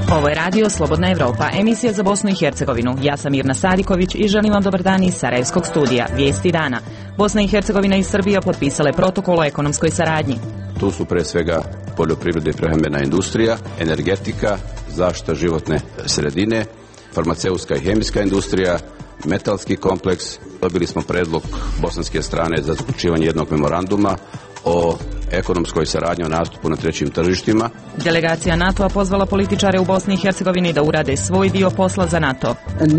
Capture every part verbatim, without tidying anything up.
Ovo je radio Slobodna Evropa, emisija za Bosnu i Hercegovinu. Ja sam Mirna Sadiković i želim vam dobar dan iz Sarajevskog studija. Vijesti dana. Bosna i Hercegovina i Srbija potpisale protokol o ekonomskoj saradnji. Tu su pre svega poljoprivredna i prehrambena industrija, energetika, zaštita životne sredine, farmaceutska i hemijska industrija, metalski kompleks. Dobili smo predlog bosanske strane za zaključivanje jednog memoranduma o ekonomskoj saradnji o nastupu na trećim tržištima. Delegacija NATO-a pozvala političare u Bosni i Hercegovini da urade svoj dio posla za NATO.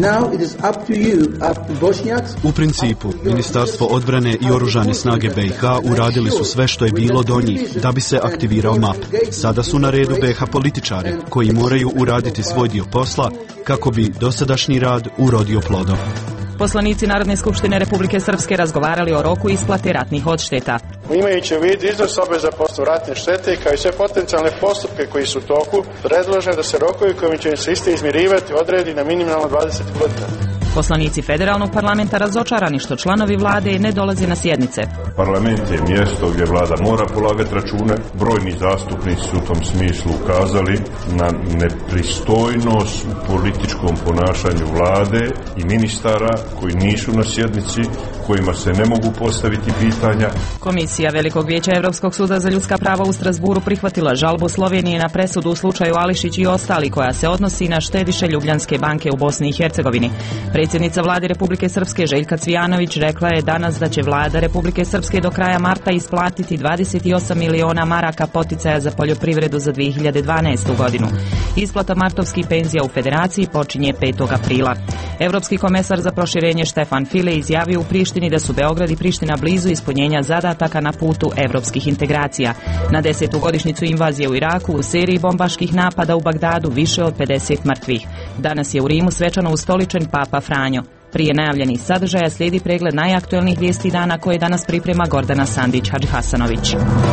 U principu, Ministarstvo odbrane i oružane snage B i H uradili su sve što je bilo do njih da bi se aktivirao M A P. Sada su na redu B i H političari koji moraju uraditi svoj dio posla kako bi dosadašnji rad urodio plodom. Poslanici Narodne skupštine Republike Srpske razgovarali o roku isplate ratnih odšteta. Imajući u vidu iznos obveza po osnovu ratne štete kao i sve potencijalne postupke koji su u toku, predloženo da se rokovi kojim će se iste izmirivati odredi na minimalno dvadeset godina. Poslanici federalnog parlamenta razočarani što članovi vlade ne dolaze na sjednice. Parlament je mjesto gdje vlada mora polagati račune. Brojni zastupnici su u tom smislu ukazali na nepristojnost u političkom ponašanju vlade i ministara koji nisu na sjednici, kojima se ne mogu postaviti pitanja. Komisija Velikog vijeća Evropskog suda za ljudska prava u Strasburu prihvatila žalbu Slovenije na presudu u slučaju Ališić i ostali koja se odnosi na štediše Ljubljanske banke u Bosni i Hercegovini. Predsjednica vlade Republike Srpske Željka Cvijanović rekla je danas da će vlada Republike Srpske do kraja marta isplatiti dvadeset osam miliona maraka poticaja za poljoprivredu za dvije hiljade dvanaestu godinu. Isplata martovskih penzija u Federaciji počinje petog aprila. Evropski komesar za proširenje Štefan File izjavio u Prištini da su Beograd i Priština blizu ispunjenja zadataka na putu evropskih integracija. Na desetu godišnjicu invazije u Iraku u seriji bombaških napada u Bagdadu više od pedeset mrtvih. Danas je u Rimu svečano ustoličen Papa Franjo. Prije najavljenih sadržaja slijedi pregled najaktuelnijih vijesti dana koje danas priprema Gordana Sandić-Hadžihasanović.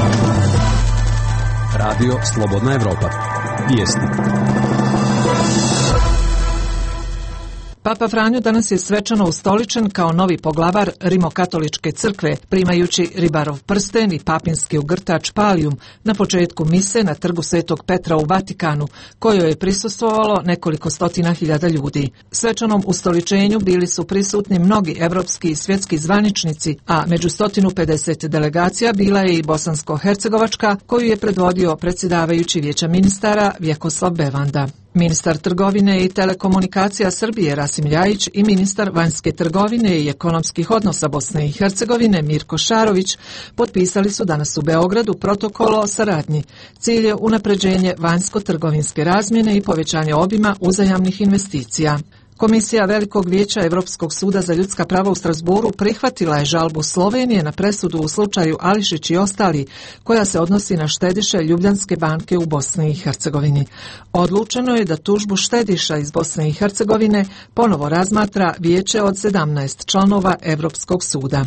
Radio Slobodna Evropa. Vijesti. Papa Franjo danas je svečano ustoličen kao novi poglavar Rimokatoličke crkve, primajući ribarov prsten i papinski ugrtač palijum na početku mise na trgu Svetog Petra u Vatikanu, kojoj je prisustvovalo nekoliko stotina hiljada ljudi. Svečanom ustoličenju bili su prisutni mnogi evropski i svjetski zvaničnici, a među sto pedeset delegacija bila je i bosansko-hercegovačka, koju je predvodio predsjedavajući Vijeća ministara Vjekoslav Bevanda. Ministar trgovine i telekomunikacija Srbije Rasim Ljajić i ministar vanjske trgovine i ekonomskih odnosa Bosne i Hercegovine Mirko Šarović potpisali su danas u Beogradu protokol o saradnji. Cilj je unapređenje vanjsko-trgovinske razmjene i povećanje obima uzajamnih investicija. Komisija Velikog vijeća Evropskog suda za ljudska prava u Strasburu prihvatila je žalbu Slovenije na presudu u slučaju Ališić i ostali, koja se odnosi na štediše Ljubljanske banke u Bosni i Hercegovini. Odlučeno je da tužbu štediša iz Bosne i Hercegovine ponovo razmatra vijeće od sedamnaest članova Evropskog suda.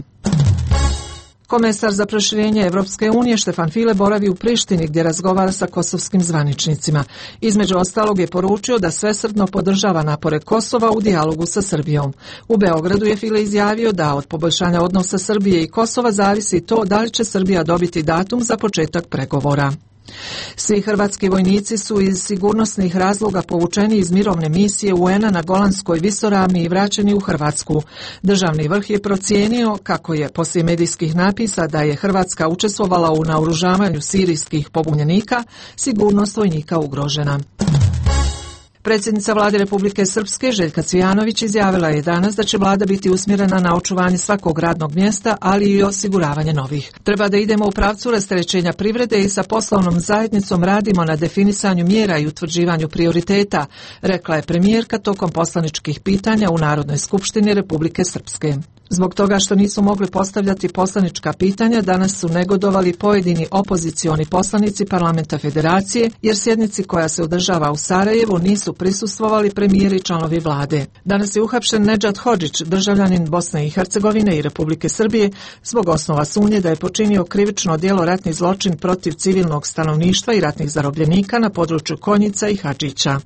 Komesar za proširenje Evropske unije Štefan File boravi u Prištini gdje razgovara sa kosovskim zvaničnicima. Između ostalog je poručio da svesrdno podržava napore Kosova u dijalogu sa Srbijom. U Beogradu je File izjavio da od poboljšanja odnosa Srbije i Kosova zavisi to da li će Srbija dobiti datum za početak pregovora. Svi hrvatski vojnici su iz sigurnosnih razloga povučeni iz mirovne misije U N-a na Golanskoj visoravni i vraćeni u Hrvatsku. Državni vrh je procijenio, kako je poslije medijskih napisa da je Hrvatska učestvovala u naoružavanju sirijskih pobunjenika, sigurnost vojnika ugrožena. Predsjednica vlade Republike Srpske Željka Cvijanović izjavila je danas da će vlada biti usmjerena na očuvanje svakog radnog mjesta, ali i osiguravanje novih. Treba da idemo u pravcu rasterećenja privrede i sa poslovnom zajednicom radimo na definisanju mjera i utvrđivanju prioriteta, rekla je premijerka tokom poslaničkih pitanja u Narodnoj skupštini Republike Srpske. Zbog toga što nisu mogli postavljati poslanička pitanja, danas su negodovali pojedini opozicioni poslanici Parlamenta Federacije, jer sjednici koja se održava u Sarajevu nisu prisustvovali premijeri i članovi vlade. Danas je uhapšen Nedžad Hodžić, državljanin Bosne i Hercegovine i Republike Srbije, zbog osnova sumnje da je počinio krivično djelo ratni zločin protiv civilnog stanovništva i ratnih zarobljenika na području Konjica i Hadžića.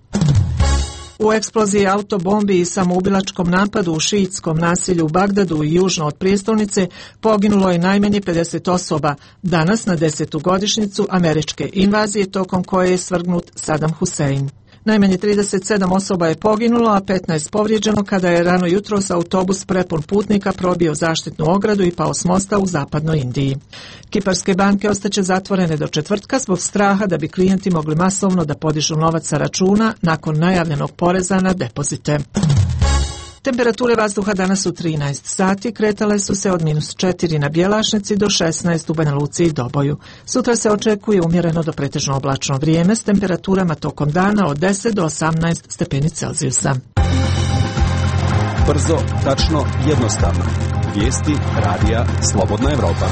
U eksploziji autobombi i samoubilačkom napadu u šiitskom naselju u Bagdadu i južno od prijestolnice poginulo je najmanje pedeset osoba, danas na desetu godišnjicu američke invazije tokom koje je svrgnut Saddam Hussein. Najmanje trideset sedam osoba je poginulo, a petnaest povrijeđeno kada je rano jutros autobus prepun putnika probio zaštitnu ogradu i pao s mosta u zapadnoj Indiji. Kiparske banke ostaće zatvorene do četvrtka zbog straha da bi klijenti mogli masovno da podižu novac sa računa nakon najavljenog poreza na depozite. Temperature vazduha danas u trinaest sati kretale su se od minus četiri na Bjelašnici do šesnaest u Banja Luci i Doboju. Sutra se očekuje umjereno do pretežno oblačno vrijeme s temperaturama tokom dana od deset do osamnaest stepeni Celzijusa. Brzo, tačno, jednostavno. Vijesti radija Slobodna Evropa.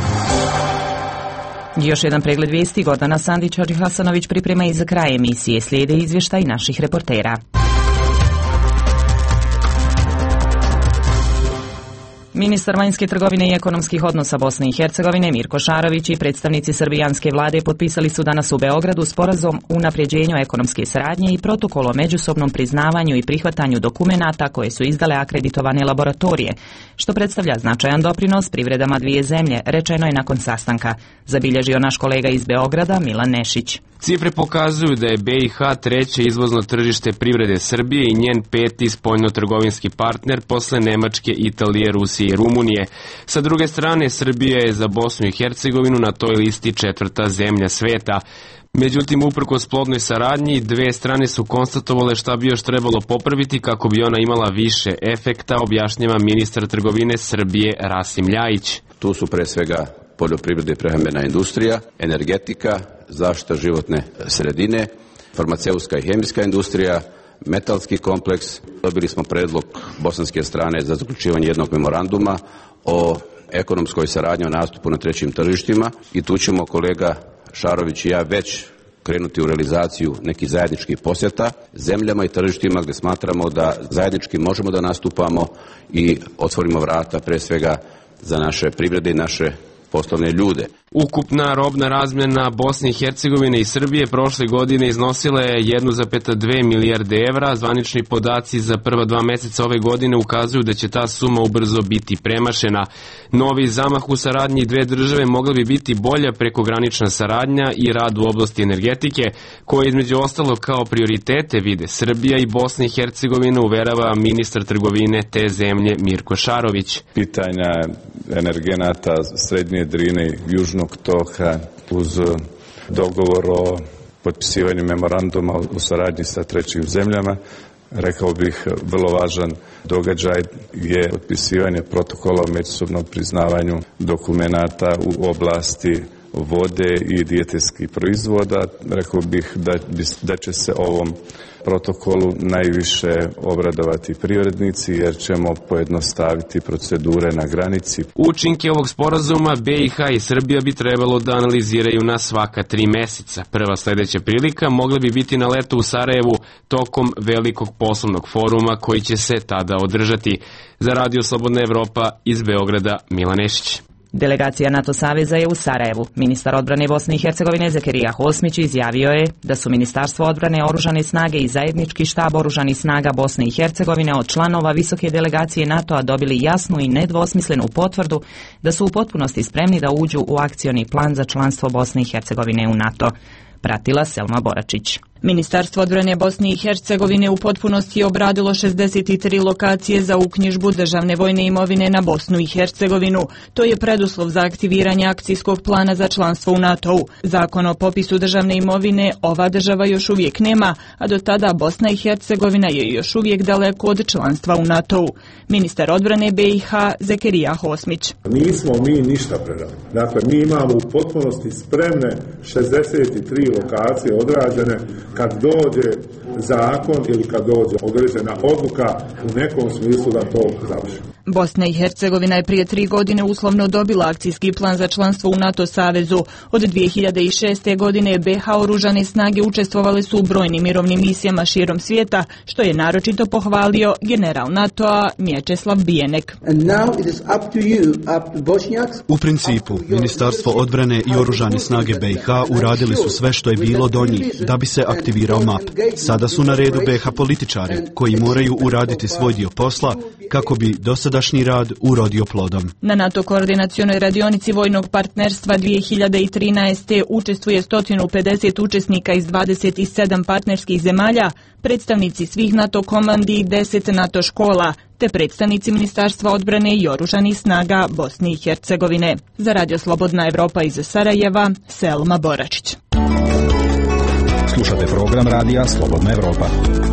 Još jedan pregled vijesti. Gordana Sandić-Đorđe Hasanović priprema i za kraj emisije. Slijede izvještaj naših reportera. Ministar vanjske trgovine i ekonomskih odnosa Bosne i Hercegovine Mirko Šarović i predstavnici srbijanske vlade potpisali su danas u Beogradu sporazum o unapređenju ekonomske saradnje i protokol o međusobnom priznavanju i prihvatanju dokumenata koje su izdale akreditovane laboratorije, što predstavlja značajan doprinos privredama dvije zemlje, rečeno je nakon sastanka, zabilježio naš kolega iz Beograda Milan Nešić. Cifre pokazuju da je B i H treće izvozno tržište privrede Srbije i njen peti spoljnotrgovinski partner posle Nemačke, Italije, Rusije i Rumunije. Sa druge strane, Srbija je za Bosnu i Hercegovinu na toj listi četvrta zemlja sveta. Međutim, uprkos plodnoj saradnji, dve strane su konstatovale šta bi još trebalo popraviti kako bi ona imala više efekta, objašnjava ministar trgovine Srbije Rasim Ljajić. Tu su pre svega poljoprivreda i prehrambena industrija, energetika, zaštita životne sredine, farmaceutska i hemijska industrija, metalski kompleks. Dobili smo predlog bosanske strane za zaključivanje jednog memoranduma o ekonomskoj saradnji o nastupu na trećim tržištima i tu ćemo kolega Šarović i ja već krenuti u realizaciju nekih zajedničkih posjeta zemljama i tržištima gdje smatramo da zajednički možemo da nastupamo i otvorimo vrata pre svega za naše privrede i naše poslovne ljude. Ukupna robna razmjena Bosne i Hercegovine i Srbije prošle godine iznosila je jedna zarez dve milijarde evra. Zvanični podaci za prva dva mjeseca ove godine ukazuju da će ta suma ubrzo biti premašena. Novi zamah u saradnji dve države mogla bi biti bolja prekogranična saradnja i rad u oblasti energetike, koje između ostalo kao prioritete vide Srbija i Bosna i Hercegovina, uverava ministar trgovine te zemlje Mirko Šarović. Pitanja energenata Srednje Drine i Južnog toka uz dogovor o potpisivanju memoranduma u saradnji sa trećim zemljama, rekao bih vrlo važan događaj je potpisivanje protokola o međusobnom priznavanju dokumenata u oblasti vode i dijetetskih proizvoda. Rekao bih da, da će se ovom protokolu najviše obradovati privrednici jer ćemo pojednostaviti procedure na granici. Učinke ovog sporazuma B i H i Srbija bi trebalo da analiziraju na svaka tri mjeseca. Prva sljedeća prilika mogla bi biti na letu u Sarajevu tokom velikog poslovnog foruma koji će se tada održati. Za Radio Slobodna Evropa iz Beograda Milan Nešić. Delegacija NATO saveza je u Sarajevu. Ministar odbrane Bosne i Hercegovine Zekerija Hosmić izjavio je da su Ministarstvo odbrane, Oružane snage i zajednički štab Oružanih snaga Bosne i Hercegovine od članova visoke delegacije NATO-a dobili jasnu i nedvosmislenu potvrdu da su u potpunosti spremni da uđu u akcioni plan za članstvo Bosne i Hercegovine u NATO. Pratila Selma Boračić. Ministarstvo odbrane Bosne i Hercegovine u potpunosti je obradilo šezdeset tri lokacije za uknjižbu državne vojne imovine na Bosnu i Hercegovinu. To je preduslov za aktiviranje akcijskog plana za članstvo u NATO-u. Zakon o popisu državne imovine ova država još uvijek nema, a do tada Bosna i Hercegovina je još uvijek daleko od članstva u NATO-u. Ministar odbrane B i H Zekerija Hosmić. Nismo mi ništa predali. Dakle, mi imamo u potpunosti spremne šezdeset tri lokacije odrađene. Kad dođe zakon ili kad dođe određena odluka u nekom smislu da to završi. Bosna i Hercegovina je prije tri godine uslovno dobila akcijski plan za članstvo u NATO savezu. Od dvije hiljade šeste. godine B H oružane snage učestvovale su u brojnim mirovnim misijama širom svijeta, što je naročito pohvalio general NATO-a Mječeslav Bijenek. U principu, Ministarstvo odbrane i Oružane snage B i H uradili su sve što je bilo do njih da bi se aktivirao M A P. Sada su na redu B H političari koji moraju uraditi svoj dio posla kako bi dosadašnji dosadašnji rad urodio plodom. Na NATO koordinacionoj radionici vojnog partnerstva dvije hiljade trinaeste. učestvuje sto pedeset učesnika iz dvadeset sedam partnerskih zemalja, predstavnici svih NATO komandi i deset NATO škola, te predstavnici Ministarstva odbrane i oružanih snaga Bosne i Hercegovine. Za Radio Slobodna Evropa iz Sarajeva, Selma Boračić. Slušate program Radija Slobodna Evropa.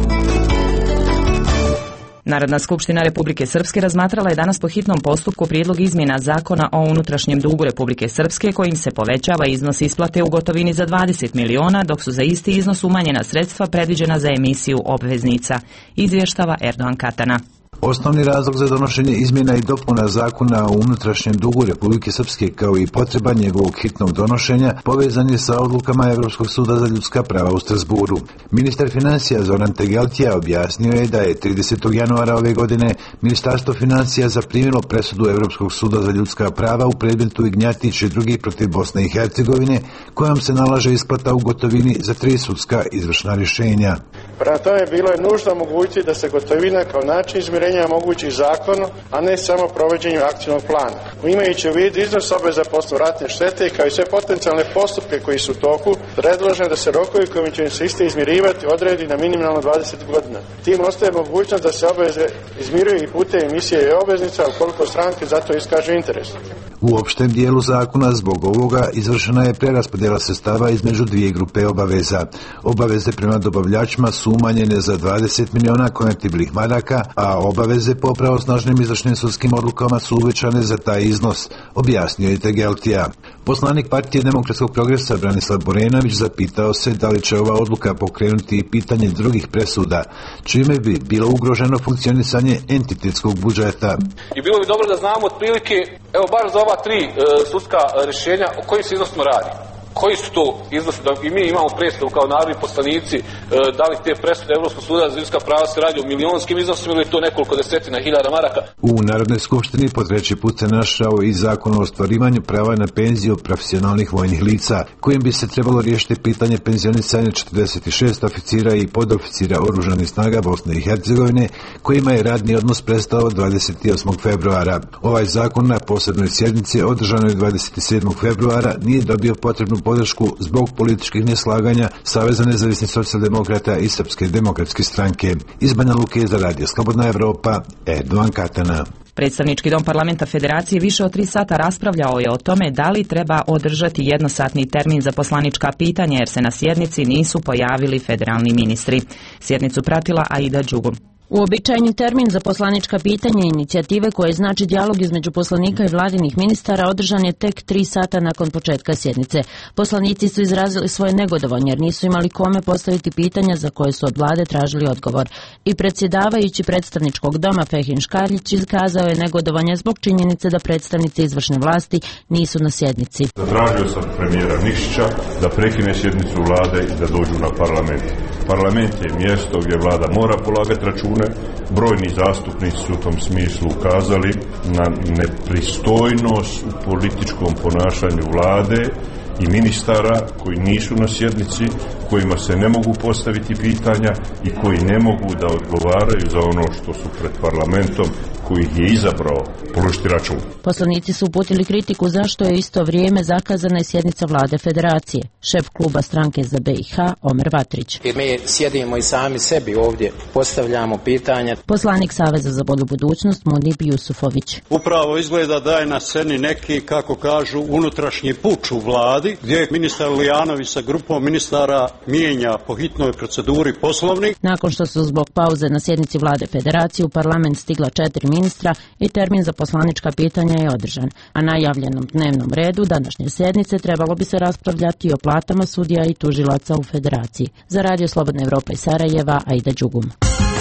Narodna skupština Republike Srpske razmatrala je danas po hitnom postupku prijedlog izmjena Zakona o unutrašnjem dugu Republike Srpske kojim se povećava iznos isplate u gotovini za dvadeset miliona, dok su za isti iznos umanjena sredstva predviđena za emisiju obveznica. Izvještava Erdogan Katana. Osnovni razlog za donošenje izmjena i dopuna Zakona o unutrašnjem dugu Republike Srpske kao i potreba njegovog hitnog donošenja povezan je sa odlukama Evropskog suda za ljudska prava u Strasburu. Ministar financija Zoran Tegeltija objasnio je da je tridesetog januara ove godine Ministarstvo financija zaprimilo presudu Evropskog suda za ljudska prava u predmetu Ignjatić i drugi protiv Bosne i Hercegovine, kojom se nalaže isplata u gotovini za tri sudska izvršna rješenja. Prema tome bilo je nužno omogućiti da se gotovina kao način izmirenja omogući zakonom, a ne samo provođenju akcijnog plana. Imajući u vidu iznos obveza po osnovu ratne štete kao i sve potencijalne postupke koji su u toku, predloženo da se rokovi kojim će se iste izmirivati odredi na minimalno dvadeset godina. Tim ostaje mogućnost da se obveze izmiruju i putem emisije i obveznica ukoliko stranke za to iskažu interes. U opštem dijelu zakona zbog ovoga izvršena je preraspodjela sredstava između dvije grupe obaveza. Obaveze prema dobavljačima su umanjene za dvadeset miliona konvertibilnih maraka, a obaveze po pravosnažnim izvršnim sudskim odlukama su uvećane za taj iznos, objasnio je Tegeltija. Poslanik Partije demokratskog progresa Branislav Borenović zapitao se da li će ova odluka pokrenuti i pitanje drugih presuda, čime bi bilo ugroženo funkcionisanje entitetskog budžeta. I bilo bi dobro da znamo otprilike, evo bar za ova tri e, sudska rješenja, o kojim se iznosima radi. Koji su to iznosi, da i mi imamo predstavu kao narodni poslanici, e, da li te presude Evropskog suda za ljudska prava se radi o milionskim iznosima ili to nekoliko desetina hiljada maraka. U Narodnoj skupštini po treći put se našao i zakon o ostvarivanju prava na penziju profesionalnih vojnih lica, kojim bi se trebalo riješiti pitanje penzionisanja četrdeset šest oficira i podoficira oružanih snaga Bosne i Hercegovine, kojima je radni odnos prestao dvadeset osmog februara. Ovaj zakon na posebnoj sjednici održanoj dvadeset sedmog februara nije dobio potrebnu podršku zbog političkih neslaganja Saveza nezavisnih socijaldemokrata i Srpske demokratske stranke. Iz Banja Luke za Radio Slobodna Evropa, Erdogan Katana. Predstavnički dom parlamenta Federacije više od tri sata raspravljao je o tome da li treba održati jednosatni termin za poslanička pitanja jer se na sjednici nisu pojavili federalni ministri. Sjednicu pratila Aida Đugum. Uobičajeni termin za poslanička pitanja i inicijative koje znači dijalog između poslanika i vladinih ministara održan je tek tri sata nakon početka sjednice. Poslanici su izrazili svoje negodovanje jer nisu imali kome postaviti pitanja za koje su od vlade tražili odgovor. I predsjedavajući predstavničkog doma Fehin Škarljić izkazao je negodovanje zbog činjenice da predstavnici izvršne vlasti nisu na sjednici. Zatražio sam premijera Nikšića da prekine sjednicu vlade i da dođu na parlament. Parlament je mjesto gdje vlada mora polagati račune. Brojni zastupnici su u tom smislu ukazali na nepristojnost u političkom ponašanju vlade i ministara koji nisu na sjednici, kojima se ne mogu postaviti pitanja i koji ne mogu da odgovaraju za ono što su pred parlamentom koji ih je izabrao položiti račun. Poslanici su uputili kritiku zašto je isto vrijeme zakazana i sjednica vlade Federacije. Šef kluba stranke za B i H, Omer Vatrić. Jer mi sjedimo i sami sebi ovdje, postavljamo pitanja. Poslanik Saveza za bolju budućnost, Munib Jusufović. Upravo izgleda da je na sceni neki, kako kažu, unutrašnji puč u vladi, gdje ministar Lijanović sa grupom ministara mijenja po hitnoj proceduri poslovnik. Nakon što su zbog pauze na sjednici vlade Federacije u parlament stigla četiri ministra i termin za poslanička pitanja je održan. A na najavljenom dnevnom redu današnje sjednice trebalo bi se raspravljati o platama sudija i tužilaca u Federaciji. Za Radio Slobodna Evropa iz Sarajeva, Aida Đugum.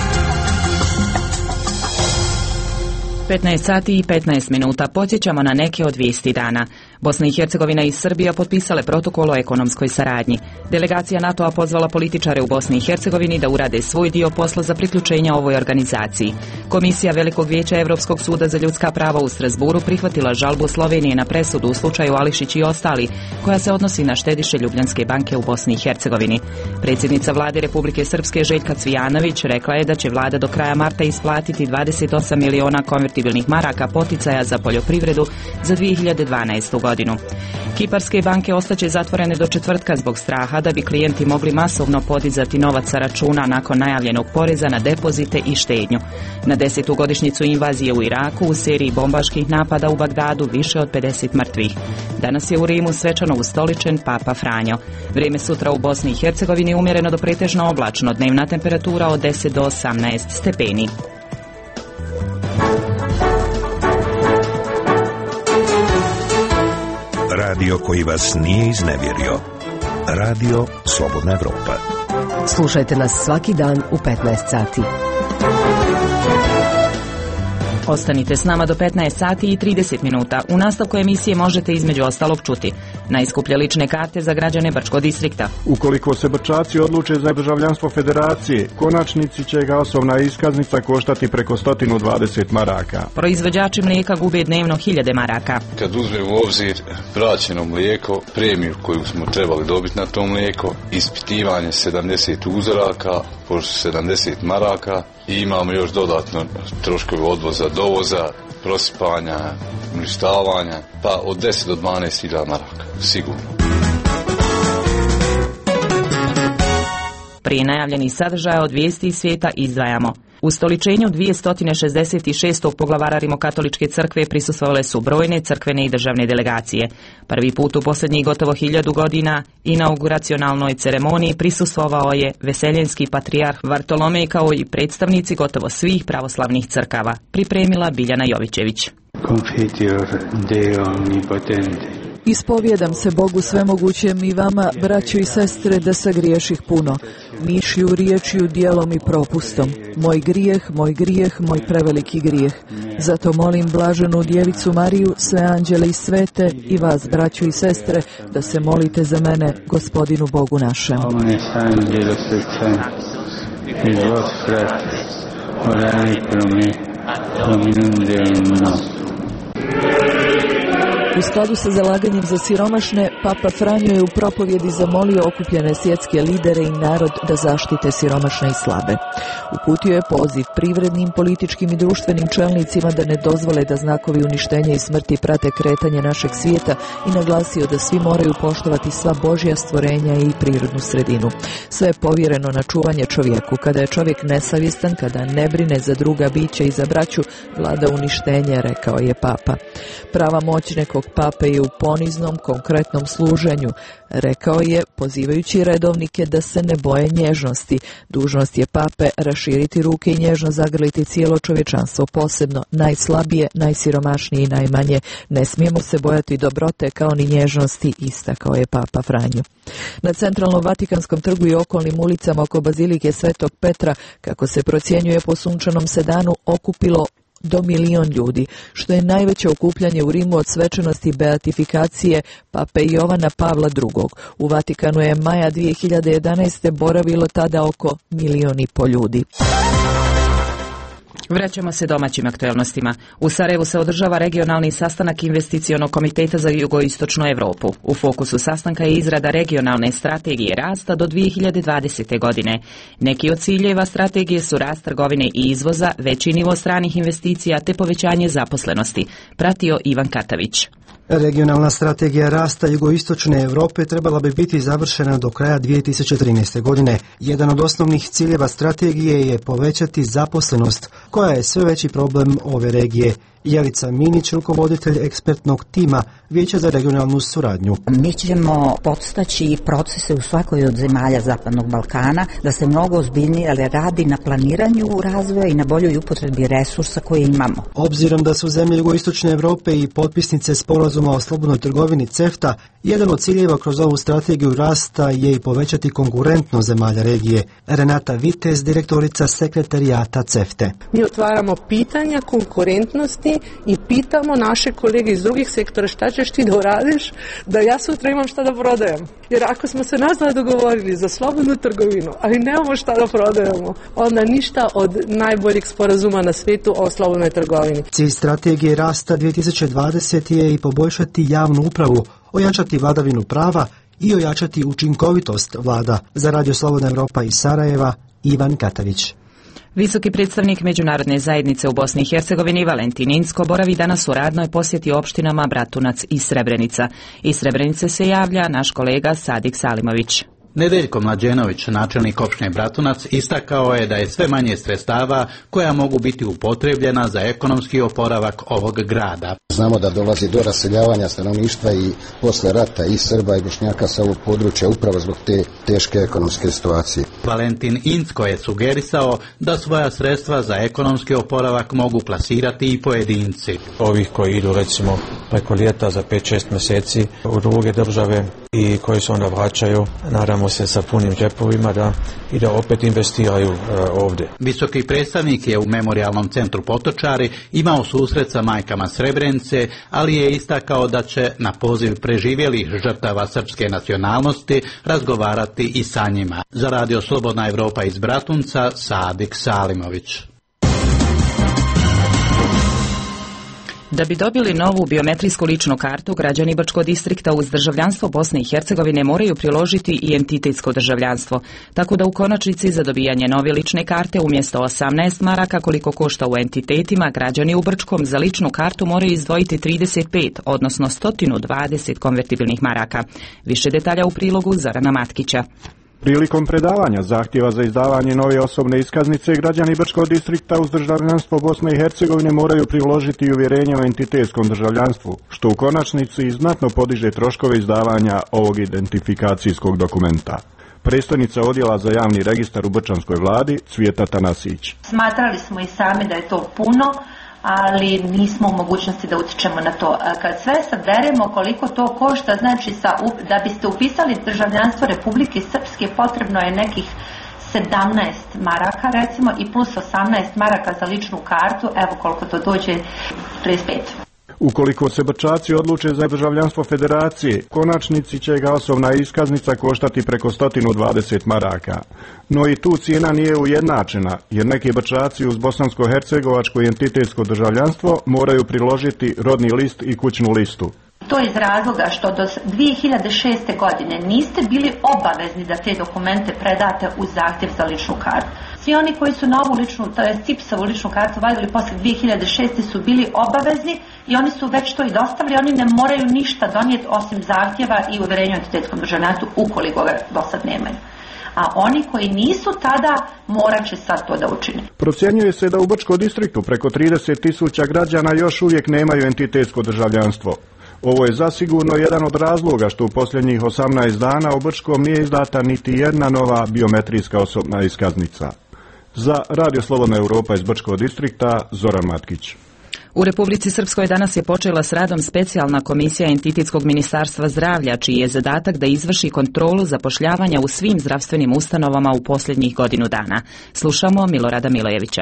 petnaest sati i petnaest minuta. Podsjećamo na neke od vijesti dana. Bosna i Hercegovina i Srbija potpisale protokol o ekonomskoj saradnji. Delegacija NATO-a pozvala političare u Bosni i Hercegovini da urade svoj dio posla za priključenje ovoj organizaciji. Komisija Velikog vijeća Evropskog suda za ljudska prava u Strasburu prihvatila žalbu Slovenije na presudu u slučaju Ališić i ostali, koja se odnosi na štediše Ljubljanske banke u Bosni i Hercegovini. Predsjednica vlade Republike Srpske Željka Cvijanović rekla je da će vlada do kraja marta isplatiti dvadeset osam miliona konvertibilnih konvertibilnih maraka poticaja za poljoprivredu za dvije hiljade dvanaestu. godinu. Kiparske banke ostaće zatvorene do četvrtka zbog straha da bi klijenti mogli masovno podizati novac sa računa nakon najavljenog poreza na depozite i štednju. Na desetu godišnjicu invazije u Iraku u seriji bombaških napada u Bagdadu više od pedeset mrtvih. Danas je u Rimu svečano ustoličen Papa Franjo. Vrijeme sutra u Bosni i Hercegovini umjereno do pretežno oblačno, dnevna temperatura od deset do osamnaest stepeni. Radio koji vas nije iznevjerio. Radio Slobodna Evropa. Slušajte nas svaki dan u petnaest sati. Ostanite s nama do petnaest sati i trideset minuta. U nastavku emisije možete između ostalog čuti najskuplje lične karte za građane Brčkog distrikta. Ukoliko se Brčaci odluče za državljanstvo federacije, konačnici će ga osobna iskaznica koštati preko sto dvadeset maraka. Proizvođači mlijeka gube dnevno hiljade maraka. Kad uzmemo u obzir vraćeno mlijeko, premiju koju smo trebali dobiti na to mlijeko, ispitivanje sedamdeset uzoraka po sedamdeset maraka i imamo još dodatno troškove odvoza, dovoza, prosipanja, uništavanja, pa od deset do dvanaest hiljada maraka, sigurno. Prije najavljenih sadržaja od vijesti iz svijeta izdvajamo. U stoličenju dvjesto šezdeset šest. poglavara Rimokatoličke crkve prisustvovale su brojne crkvene i državne delegacije. Prvi put u posljednjih gotovo hiljadu godina inauguracionalnoj ceremoniji prisustvovao je veseljenski patrijarh Vartolomej kao i predstavnici gotovo svih pravoslavnih crkava, pripremila Biljana Jovićević. Confiteor Deo omnipotente. Ispovjedam se Bogu svemogućem i vama, braćo i sestre, da sagriješih puno, mišlju, riječju, dijelom i propustom. Moj grijeh, moj grijeh, moj preveliki grijeh. Zato molim blaženu Djevicu Mariju, sve anđele i svete i vas, braćo i sestre, da se molite za mene, Gospodinu Bogu našem. Omnes angelos et sanctus, et vos fratres, orare pro me, Dominum Deum nostrum. U skladu sa zalaganjem za siromašne, Papa Franjo je u propovjedi zamolio okupljene svjetske lidere i narod da zaštite siromašne i slabe. Uputio je poziv privrednim, političkim i društvenim čelnicima da ne dozvole da znakovi uništenja i smrti prate kretanje našeg svijeta i naglasio da svi moraju poštovati sva Božja stvorenja i prirodnu sredinu. Sve je povjereno na čuvanje čovjeku. Kada je čovjek nesavjestan, kada ne brine za druga bića i za braću, vlada uništenje, rekao je Papa. Prava moć nekog Pape je u poniznom, konkretnom služenju, rekao je, pozivajući redovnike da se ne boje nježnosti. Dužnost je Pape raširiti ruke i nježno zagrliti cijelo čovječanstvo, posebno najslabije, najsiromašnije i najmanje. Ne smijemo se bojati dobrote kao ni nježnosti, istakao je Papa Franjo. Na centralnom Vatikanskom trgu i okolnim ulicama oko Bazilike Svetog Petra, kako se procjenjuje po sunčanom sedanu, okupilo do milion ljudi, što je najveće okupljanje u Rimu od svečanosti beatifikacije Pape Jovana Pavla drugog. U Vatikanu je maja dvije hiljade jedanaeste. boravilo tada oko milion i pol ljudi. Vraćamo se domaćim aktualnostima. U Sarajevu se održava regionalni sastanak investicionog komiteta za jugoistočnu Europu. U fokusu sastanka je izrada regionalne strategije rasta do dvije hiljade dvadesete. godine. Neki od ciljeva strategije su rast trgovine i izvoza, veći nivo stranih investicija te povećanje zaposlenosti. Pratio Ivan Katavić. Regionalna strategija rasta jugoistočne Europe trebala bi biti završena do kraja dvije tisuće trinaeste. godine. Jedan od osnovnih ciljeva strategije je povećati zaposlenost, koja je sve veći problem ove regije. Jelica Minić, rukovoditelj ekspertnog tima Vijeća za regionalnu suradnju. Mi ćemo podstaći procese u svakoj od zemalja Zapadnog Balkana da se mnogo ozbiljnije radi na planiranju razvoja i na boljoj upotrebi resursa koje imamo. Obzirom da su zemlje jugoistočne Europe i potpisnice sporazuma o slobodnoj trgovini CEFTA, jedan od ciljeva kroz ovu strategiju rasta je i povećati konkurentnost zemalja regije. Renata Vitez, direktorica sekretarijata CEFTE. Mi otvaramo pitanja konkurentnosti i pitamo naše kolege iz drugih sektora šta ćeš ti da uradiš da ja sutra imam šta da prodajem. Jer ako smo se nas dva dogovorili za slobodnu trgovinu, ali nemamo šta da prodajemo, onda ništa od najboljih sporazuma na svijetu o slobodnoj trgovini. Cilj strategije rasta dvije tisuće dvadesete. je i poboljšati javnu upravu, ojačati vladavinu prava i ojačati učinkovitost vlada. Za Radio Slobodna Europa iz Sarajeva, Ivan Katavić. Visoki predstavnik međunarodne zajednice u Bosni i Hercegovini Valentin Incko boravi danas u radnoj posjeti opštinama Bratunac i Srebrenica. Iz Srebrenice se javlja naš kolega Sadik Salimović. Nedeljko Mlađenović, načelnik opštine Bratunac, istakao je da je sve manje sredstava koja mogu biti upotrebljena za ekonomski oporavak ovog grada. Znamo da dolazi do raseljavanja stanovništva i posle rata i Srba i Bošnjaka sa ovog područja upravo zbog te teške ekonomske situacije. Valentin Incko je sugerisao da svoja sredstva za ekonomski oporavak mogu plasirati i pojedinci. Ovih koji idu recimo preko ljeta za pet šest mjeseci u druge države i koji se onda vraćaju, nadamo se sa punim džepovima da i da opet investiraju uh, ovdje. Visoki predstavnik je u Memorijalnom centru Potočari imao susret sa majkama Srebrenice, ali je istakao da će na poziv preživjelih žrtava srpske nacionalnosti razgovarati i sa njima. Za radio Slobodna Evropa iz Bratunca, Sadik Salimović. Da bi dobili novu biometrijsku ličnu kartu, građani Brčkog distrikta uz državljanstvo Bosne i Hercegovine moraju priložiti i entitetsko državljanstvo, tako da u konačnici za dobijanje nove lične karte umjesto osamnaest maraka koliko košta u entitetima, građani u Brčkom za ličnu kartu moraju izdvojiti trideset pet, odnosno sto dvadeset konvertibilnih maraka. Više detalja u prilogu Zorana Matkića. Prilikom predavanja zahtjeva za izdavanje nove osobne iskaznice, građani Brčkog distrikta uz državljanstvo Bosne i Hercegovine moraju priložiti uvjerenje o entitetskom državljanstvu, što u konačnici znatno podiže troškove izdavanja ovog identifikacijskog dokumenta. Predstojnica odjela za javni registar u Brčanskoj vladi, Cvijeta Tanasić. Smatrali smo i sami da je to puno, ali nismo u mogućnosti da utičemo na to. Kad sve saberemo koliko to košta, znači sa, da biste upisali državljanstvo Republike Srpske potrebno je nekih sedamnaest maraka recimo i plus osamnaest maraka za ličnu kartu, evo koliko to dođe, trideset pet. Ukoliko se Brčaci odluče za državljanstvo federacije, konačnici će ga osobna iskaznica koštati preko sto dvadeset maraka. No i tu cijena nije ujednačena, jer neki Brčaci uz bosansko-hercegovačko i entitetsko državljanstvo moraju priložiti rodni list i kućnu listu. To je iz razloga što do dvije hiljade šeste. godine niste bili obavezni da te dokumente predate uz zahtjev za ličnu kartu. Svi oni koji su na ovu ličnu, to je C I P S-ovu ličnu kartu vadili posle dvije hiljade šeste. su bili obavezni i oni su već to i dostavili, oni ne moraju ništa donijeti osim zahtjeva i uvjerenja o entitetskom državljanstvu ukoliko ga do sad nemaju. A oni koji nisu tada morat će sad to da učine. Procjenjuje se da u Brčkom distriktu preko trideset tisuća građana još uvijek nemaju entitetsko državljanstvo. Ovo je zasigurno jedan od razloga što u posljednjih osamnaest dana u Brčkom nije izdata niti jedna nova biometrijska osobna iskaznica. Za Radio Slobodna Evropa iz Brčkog distrikta, Zoran Matkić. U Republici Srpskoj danas je počela s radom specijalna komisija Entitetskog ministarstva zdravlja, čiji je zadatak da izvrši kontrolu zapošljavanja u svim zdravstvenim ustanovama u posljednjih godinu dana. Slušamo Milorada Milojevića.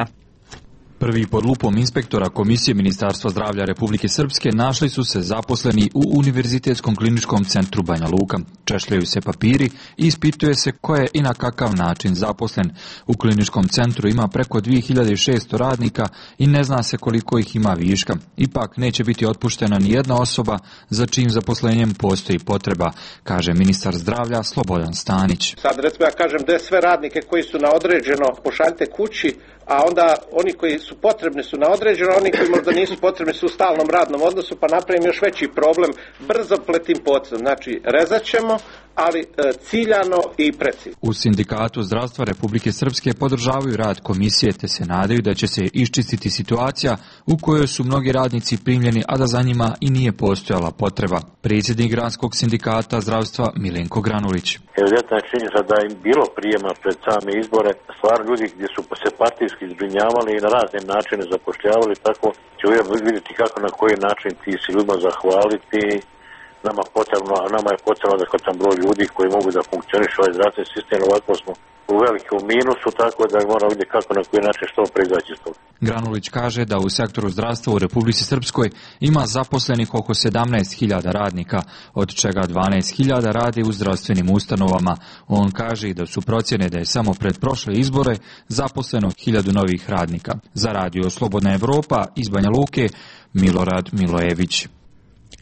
Prvi pod lupom inspektora Komisije Ministarstva zdravlja Republike Srpske našli su se zaposleni u Univerzitetskom kliničkom centru Banja Luka. Češljaju se papiri i ispituje se ko je i na kakav način zaposlen. U kliničkom centru ima preko dvije hiljade šesto radnika i ne zna se koliko ih ima viška. Ipak neće biti otpuštena ni jedna osoba za čijim zaposlenjem postoji potreba, kaže ministar zdravlja Slobodan Stanić. Sad recimo ja kažem da sve radnike koji su na određeno pošaljite kući, a onda oni koji su potrebni su na određeno, oni koji možda nisu potrebni su u stalnom radnom odnosu, pa napravim još veći problem brzopletim potezom. Znači, rezat ćemo, ali e, ciljano i precizno. U Sindikatu zdravstva Republike Srpske podržavaju rad komisije te se nadaju da će se iščistiti situacija u kojoj su mnogi radnici primljeni, a da za njima i nije postojala potreba. Predsjednik Granskog sindikata zdravstva Milenko Granulić. Evidentna je činjenica da im bilo prijema pred same izbore, stvar ljudi gdje su se partijski zbrinjavali i na razne načine zapošljavali, tako će uvijek vidjeti kako na koji način ti si ljudima zahvaliti. Nama potrebno, a nama je potrebno adekvatan broj ljudi koji mogu da funkcionišu ovaj zdravstveni sistem, ovako smo u velikom minusu, tako da moramo vidjeti kako na koji način što proizaći iz toga. Granulić kaže da u sektoru zdravstva u Republici Srpskoj ima zaposlenih oko sedamnaest hiljada radnika, od čega dvanaest hiljada radi u zdravstvenim ustanovama. On kaže da su procjene da je samo pred prošle izbore zaposleno hiljadu novih radnika. Za radio Slobodna Evropa iz Banja Luke, Milorad Milojević.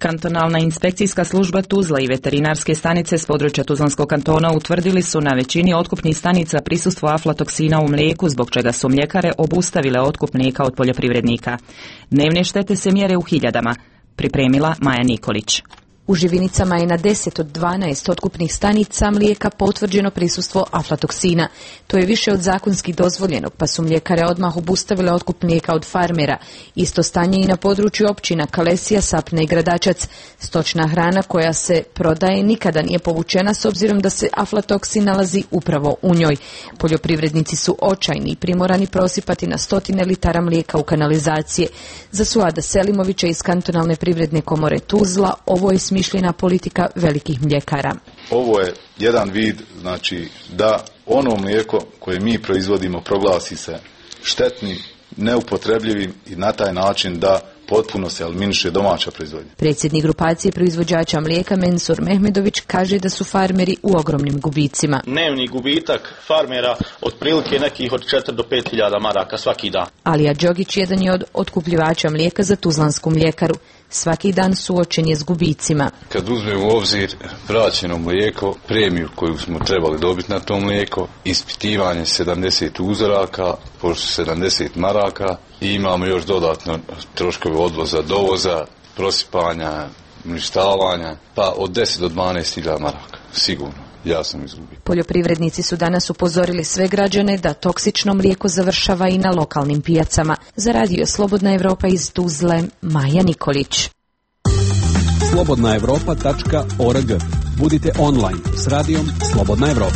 Kantonalna inspekcijska služba Tuzla i veterinarske stanice s područja Tuzlanskog kantona utvrdili su na većini otkupnih stanica prisustvo aflatoksina u mlijeku, zbog čega su mljekare obustavile otkup mlijeka od poljoprivrednika. Dnevne štete se mjere u hiljadama. Pripremila Maja Nikolić. U Živinicama je na deset od dvanaest otkupnih stanica mlijeka potvrđeno prisustvo aflatoksina. To je više od zakonski dozvoljenog, pa su mljekare odmah obustavile otkup mlijeka od farmera. Isto stanje i na području općina Kalesija, Sapne i Gradačac. Stočna hrana koja se prodaje nikada nije povučena s obzirom da se aflatoksin nalazi upravo u njoj. Poljoprivrednici su očajni i primorani prosipati na stotine litara mlijeka u kanalizacije. Za Suada Selimovića iz Kantonalne privredne komore Tuzla ovo je smišljena politika velikih mljekara. Ovo je jedan vid, znači, da ono mlijeko koje mi proizvodimo proglasi se štetnim, neupotrebljivim i na taj način da potpuno se eliminiše domaća proizvodnja. Predsjednik grupacije proizvođača mlijeka Mensur Mehmedović kaže da su farmeri u ogromnim gubicima. Dnevni gubitak farmera otprilike nekih od četiri do pet hiljada maraka svaki dan. Alija Đogić jedan je od otkupljivača mlijeka za Tuzlansku mljekaru. Svaki dan suočen je s gubicima. Kad uzmemo u obzir vraćeno mlijeko, premiju koju smo trebali dobiti na to mlijeko, ispitivanje sedamdeset uzoraka, pošto sedamdeset maraka i imamo još dodatno troškove odvoza, dovoza, prosipanja, uništavanja, pa od deset do dvanaest hiljada maraka, sigurno. Ja sam izgubio. Poljoprivrednici su danas upozorili sve građane da toksično mlijeko završava i na lokalnim pijacama. Za radio Slobodna Evropa iz Tuzle, Maja Nikolić. slobodna evropa tačka org. Budite online s radijom Slobodna Evropa.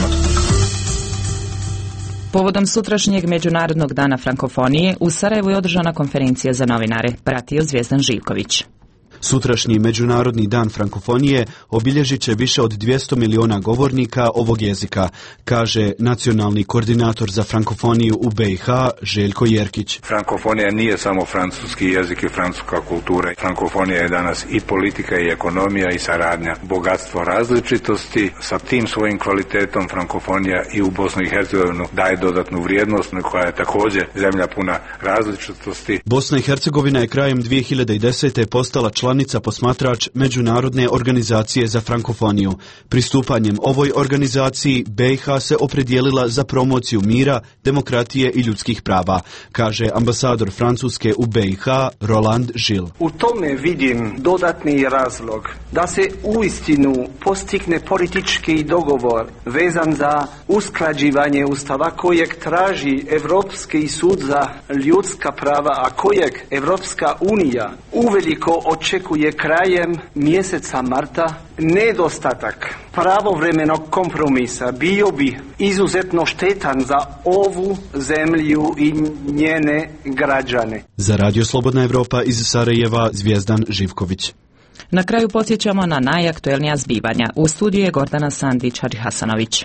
Povodom sutrašnjeg Međunarodnog dana frankofonije u Sarajevu je održana konferencija za novinare, pratio Zvijezdan Živković. Sutrašnji Međunarodni dan frankofonije obilježit će više od dvjesto miliona govornika ovog jezika, kaže nacionalni koordinator za frankofoniju u B i H Željko Jerkić. Frankofonija nije samo francuski jezik i francuska kultura. Frankofonija je danas i politika i ekonomija i saradnja, bogatstvo različitosti. Sa tim svojim kvalitetom frankofonija i u Bosnu i Hercegovinu daje dodatnu vrijednost, koja je također zemlja puna različitosti. Bosna i Hercegovina je krajem dvije hiljade desete. postala članica posmatrač Međunarodne organizacije za frankofoniju. Pristupanjem ovoj organizaciji B i H se opredijelila za promociju mira, demokratije i ljudskih prava, kaže ambasador Francuske u B i H Roland Gilles. U tome vidim dodatni razlog da se uistinu postigne politički dogovor vezan za usklađivanje ustava kojeg traži Europski sud za ljudska prava, a kojeg Europska unija uveliko očekuje krajem mjeseca marta. Nedostatak pravovremenog kompromisa bio bi izuzetno štetan za ovu zemlju i njene građane. Za Radio Slobodna Evropa iz Sarajeva, Zvijezdan Živković. Na kraju podsjećamo na najaktuelnija zbivanja. U studiju je Gordana Sandić-Hasanović.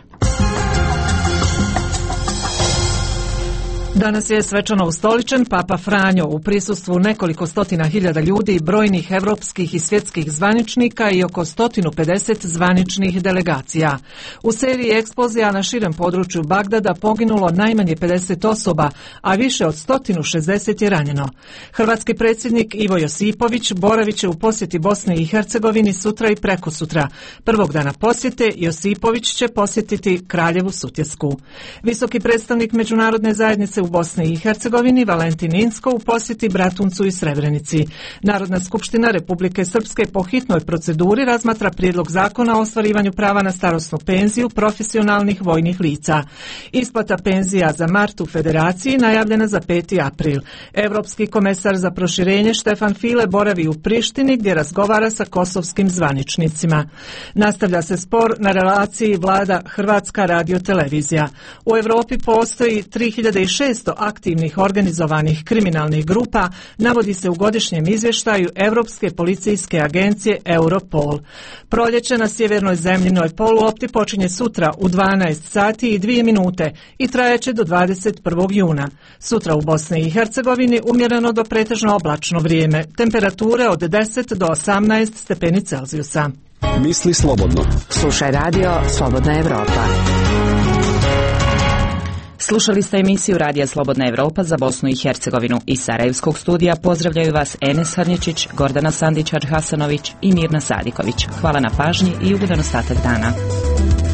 Danas je svečano ustoličen Papa Franjo u prisustvu nekoliko stotina hiljada ljudi, brojnih evropskih i svjetskih zvaničnika i oko sto pedeset zvaničnih delegacija. U seriji eksplozija na širem području Bagdada poginulo najmanje pedeset osoba, a više od sto šezdeset je ranjeno. Hrvatski predsjednik Ivo Josipović boravit će u posjeti Bosni i Hercegovini sutra i prekosutra. Prvog dana posjete Josipović će posjetiti Kraljevu Sutjesku. Visoki predstavnik međunarodne zajednice u Bosni i Hercegovini Valentin Inzko u posjeti Bratuncu i Srebrenici. Narodna skupština Republike Srpske po hitnoj proceduri razmatra prijedlog zakona o ostvarivanju prava na starosnu penziju profesionalnih vojnih lica. Isplata penzija za mart u Federaciji najavljena za peti april. Evropski komesar za proširenje Štefan File boravi u Prištini gdje razgovara sa kosovskim zvaničnicima. Nastavlja se spor na relaciji vlada Hrvatska radiotelevizija. U Europi postoji tri hiljade šesto aktivnih organizovanih kriminalnih grupa, navodi se u godišnjem izvještaju Europske policijske agencije Europol. Proljeće na sjevernoj zemljinoj poluopti počinje sutra u dvanaest sati i dvije minute i trajeće do dvadeset prvog juna. Sutra u Bosni i Hercegovini umjereno do pretežno oblačno vrijeme, temperature od deset do osamnaest stepeni Celzijusa. Misli slobodno. Slušaj radio Slobodna Evropa. Slušali ste emisiju Radija Slobodna Evropa za Bosnu i Hercegovinu. Iz Sarajevskog studija pozdravljaju vas Enes Harnječić, Gordana Sandić-Hasanović i Mirna Sadiković. Hvala na pažnji i ugodan ostatak dana.